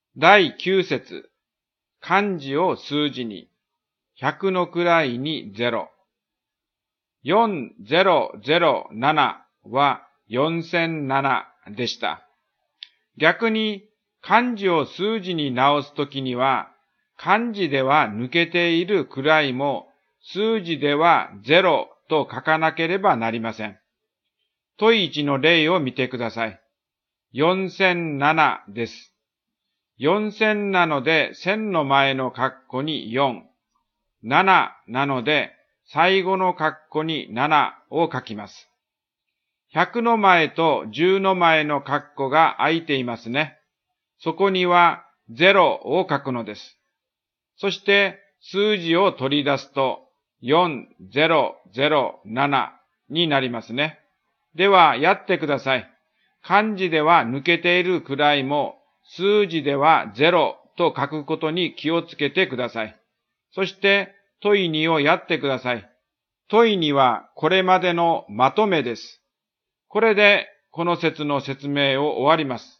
第9節、漢字を数字に、100の位に0。4007は4007でした。逆に漢字を数字に直すときには、漢字では抜けている位も数字では0と書かなければなりません。問1の例を見てください。4007です。4000なので1000の前の括弧に4。7なので最後の括弧に7を書きます。100の前と10の前の括弧が空いていますね。そこには0を書くのです。そして数字を取り出すと4007になりますね。ではやってください。漢字では抜けている位も数字では0と書くことに気をつけてください。そして問2をやってください。問2はこれまでのまとめです。これでこの節の説明を終わります。